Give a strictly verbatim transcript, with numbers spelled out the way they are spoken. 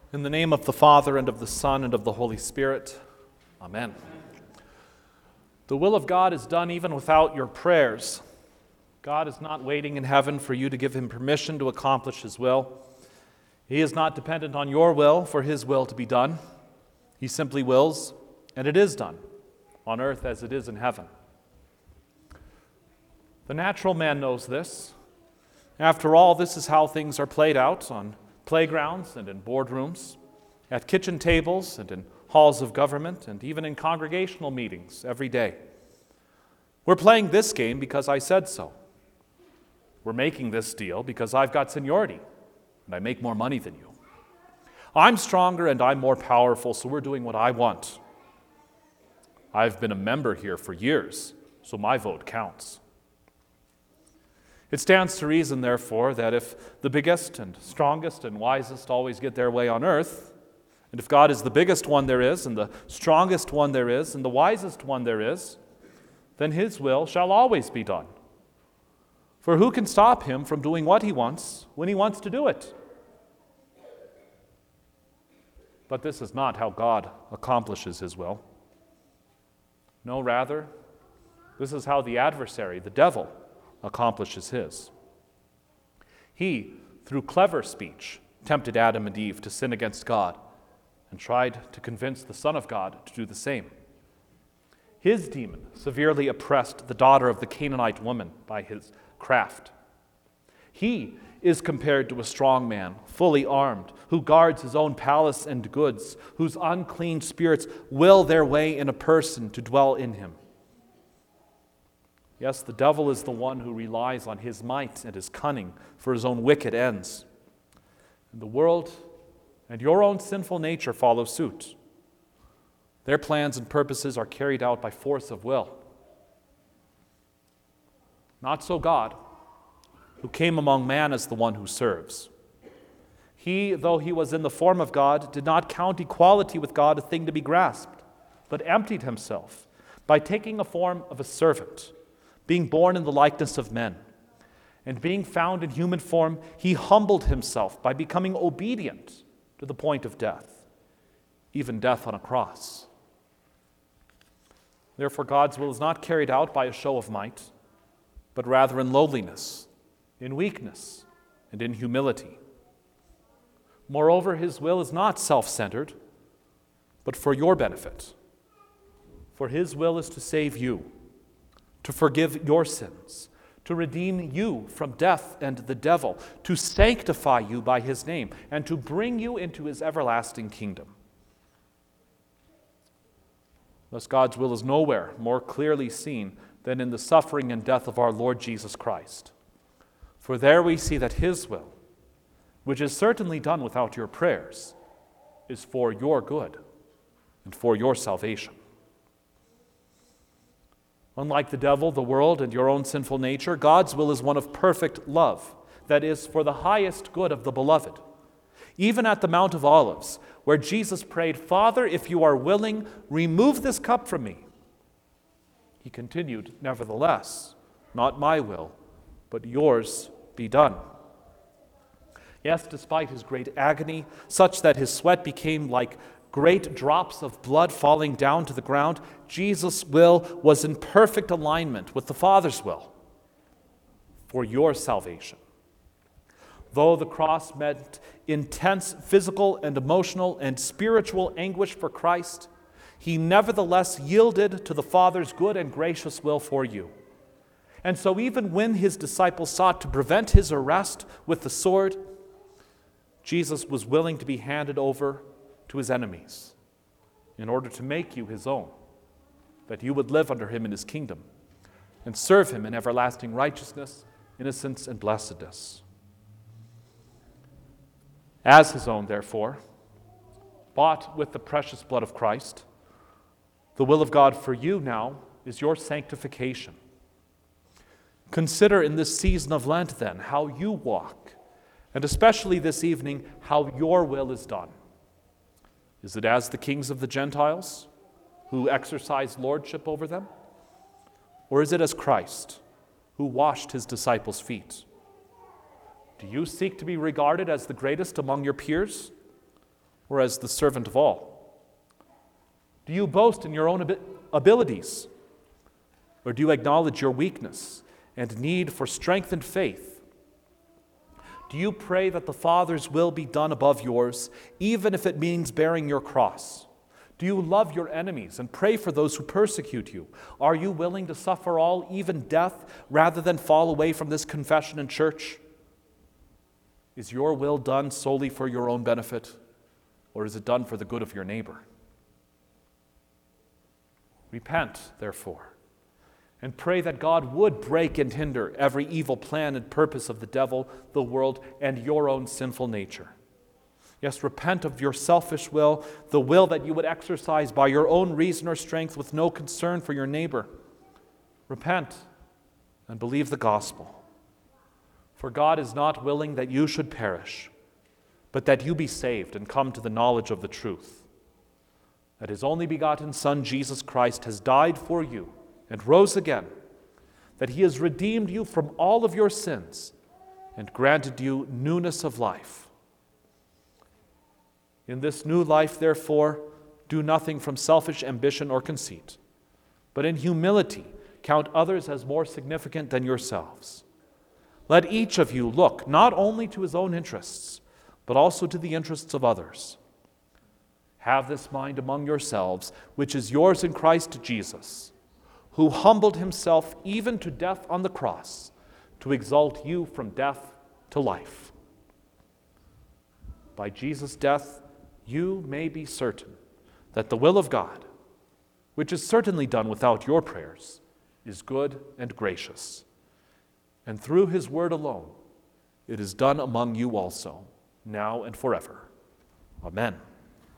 In the name of the Father, and of the Son, and of the Holy Spirit. Amen. The will of God is done even without your prayers. God is not waiting in heaven for you to give him permission to accomplish his will. He is not dependent on your will for his will to be done. He simply wills, and it is done, on earth as it is in heaven. The natural man knows this. After all, this is how things are played out on playgrounds and in boardrooms, at kitchen tables and in halls of government, and even in congregational meetings every day. We're playing this game because I said so. We're making this deal because I've got seniority and I make more money than you. I'm stronger and I'm more powerful, so we're doing what I want. I've been a member here for years, so my vote counts. It stands to reason, therefore, that if the biggest and strongest and wisest always get their way on earth, and if God is the biggest one there is, and the strongest one there is, and the wisest one there is, then his will shall always be done. For who can stop him from doing what he wants when he wants to do it? But this is not how God accomplishes his will. No, rather, this is how the adversary, the devil, accomplishes his. He, through clever speech, tempted Adam and Eve to sin against God and tried to convince the Son of God to do the same. His demon severely oppressed the daughter of the Canaanite woman by his craft. He is compared to a strong man, fully armed, who guards his own palace and goods, whose unclean spirits will their way in a person to dwell in him. Yes, the devil is the one who relies on his might and his cunning for his own wicked ends. And the world and your own sinful nature follow suit. Their plans and purposes are carried out by force of will. Not so God, who came among man as the one who serves. He, though he was in the form of God, did not count equality with God a thing to be grasped, but emptied himself by taking a form of a servant, being born in the likeness of men. And being found in human form, he humbled himself by becoming obedient to the point of death, even death on a cross. Therefore, God's will is not carried out by a show of might, but rather in lowliness, in weakness, and in humility. Moreover, his will is not self-centered, but for your benefit. For his will is to save you, to forgive your sins, to redeem you from death and the devil, to sanctify you by his name, and to bring you into his everlasting kingdom. Thus, God's will is nowhere more clearly seen than in the suffering and death of our Lord Jesus Christ. For there we see that his will, which is certainly done without your prayers, is for your good and for your salvation. Unlike the devil, the world, and your own sinful nature, God's will is one of perfect love, that is, for the highest good of the beloved. Even at the Mount of Olives, where Jesus prayed, "Father, if you are willing, remove this cup from me," he continued, "Nevertheless, not my will, but yours be done." Yes, despite his great agony, such that his sweat became like great drops of blood falling down to the ground, Jesus' will was in perfect alignment with the Father's will for your salvation. Though the cross meant intense physical and emotional and spiritual anguish for Christ, he nevertheless yielded to the Father's good and gracious will for you. And so even when his disciples sought to prevent his arrest with the sword, Jesus was willing to be handed over to his enemies in order to make you his own, that you would live under him in his kingdom and serve him in everlasting righteousness, innocence, and blessedness. As his own, therefore, bought with the precious blood of Christ, the will of God for you now is your sanctification. Consider in this season of Lent, then, how you walk, and especially this evening, how your will is done. Is it as the kings of the Gentiles, who exercise lordship over them? Or is it as Christ, who washed his disciples' feet? Do you seek to be regarded as the greatest among your peers? or as the servant of all? Do you boast in your own abi- abilities, or do you acknowledge your weakness and need for strengthened faith? Do you pray that the Father's will be done above yours, even if it means bearing your cross? Do you love your enemies and pray for those who persecute you? Are you willing to suffer all, even death, rather than fall away from this confession and church? Is your will done solely for your own benefit, or is it done for the good of your neighbor? Repent, therefore, and pray that God would break and hinder every evil plan and purpose of the devil, the world, and your own sinful nature. Yes, repent of your selfish will, the will that you would exercise by your own reason or strength with no concern for your neighbor. Repent and believe the gospel. For God is not willing that you should perish, but that you be saved and come to the knowledge of the truth. That his only begotten Son, Jesus Christ, has died for you and rose again, that he has redeemed you from all of your sins and granted you newness of life. In this new life, therefore, do nothing from selfish ambition or conceit, but in humility count others as more significant than yourselves. Let each of you look not only to his own interests, but also to the interests of others. Have this mind among yourselves, which is yours in Christ Jesus, who humbled himself even to death on the cross, to exalt you from death to life. By Jesus' death, you may be certain that the will of God, which is certainly done without your prayers, is good and gracious. And through his word alone, it is done among you also, now and forever. Amen.